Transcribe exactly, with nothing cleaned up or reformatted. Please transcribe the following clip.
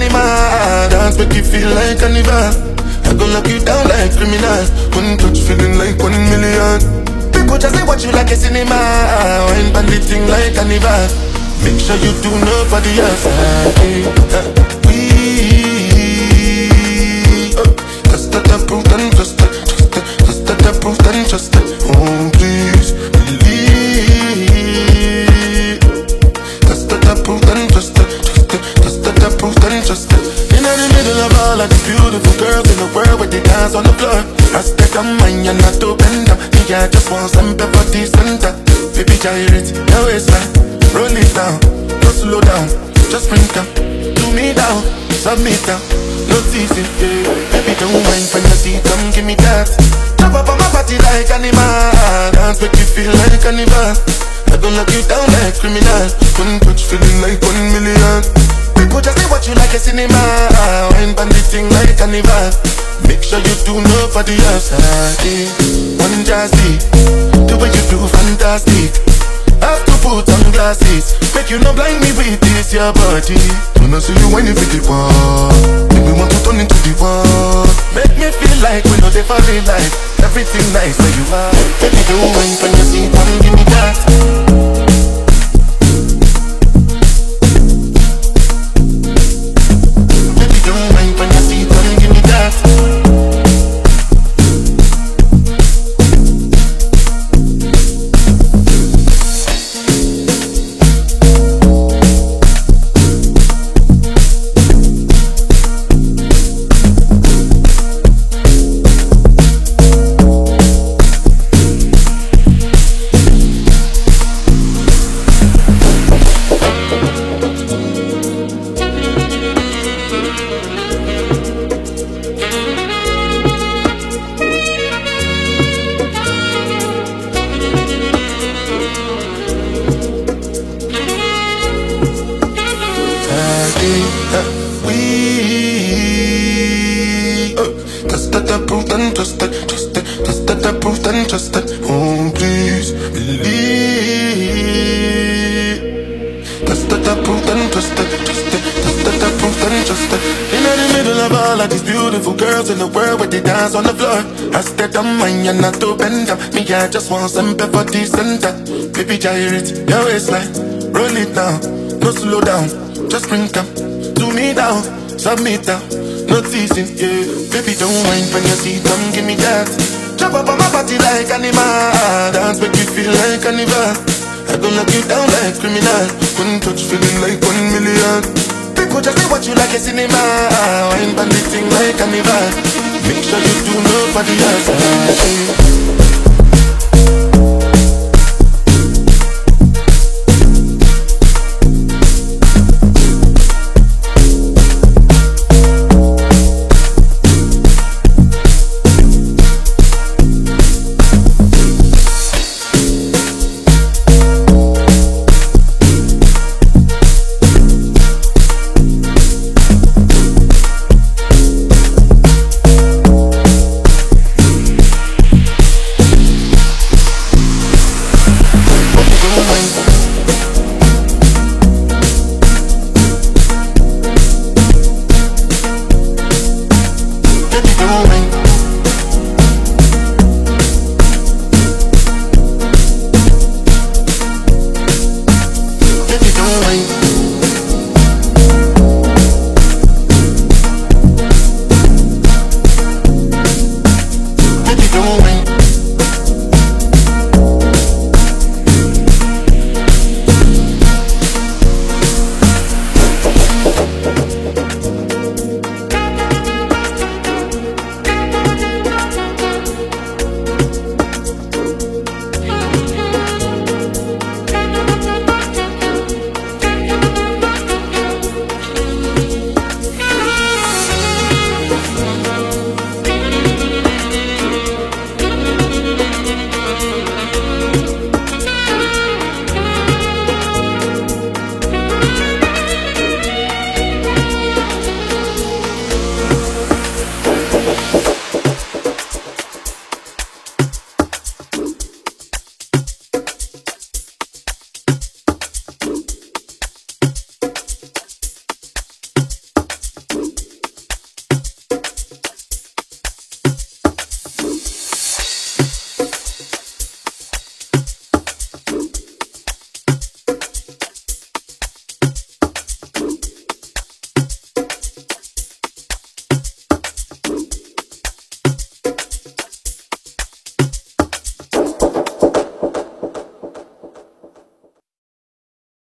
animal. Dance make you feel like carnival. I gon' lock you down like criminal. One touch feeling like one million. People just say what you like a cinema. Wine bandit thing like carnival. Make sure you do nobody else. We just that approved and trusted. Just that approved and trusted. Oh please believe. Just that approved and trusted. Just that approved and trusted. In the middle of all of these beautiful girls in the world with the dance on the floor, I stick on mine and not to bend them. Me I just want some pepper tea center. Baby gyrate, your waistline, roll it down, don't slow down, just bring them do me down, submit down, no teasing, yeah. Baby don't mind when you see, come give me that. Jump up on my body like animal, dance make you feel like carnival. I gon' lock you down like criminal. One touch feeling like one million. People just say what you like a cinema. Wine bandit thing like carnival. Make sure you do nobody else. Yeah. One jazzy, the way you do fantastic. Have to put on glasses, make you not blind me with this your body. When I see you when you feel the wall, make me want to turn into the wall. Make me feel like we know they fall in life. Everything nice where you are. Baby don't mind when you see one, give me that. Baby don't mind when you see one, give me that. We uh, just that approved and trusted, trusted, just that approved and trusted. Oh please believe. Just that approved and trusted, trusted, just that approved and trusted. In the middle of all of these beautiful girls in the world with the dance on the floor, I stayed on mine and not to bend them. Me I just want some pepper tea center. Baby gyrate, your waistline, roll it down, no slow down, just bring them do me down, submit down, no teasing, yeah. Baby don't mind when you see, come give me that. Jump up on my body like animal, dance make you feel like carnival. I gon' lock you down like criminal. One touch feeling like one million. People just say what you like a cinema. Wine bandit thing like carnival. Make sure you do nobody else.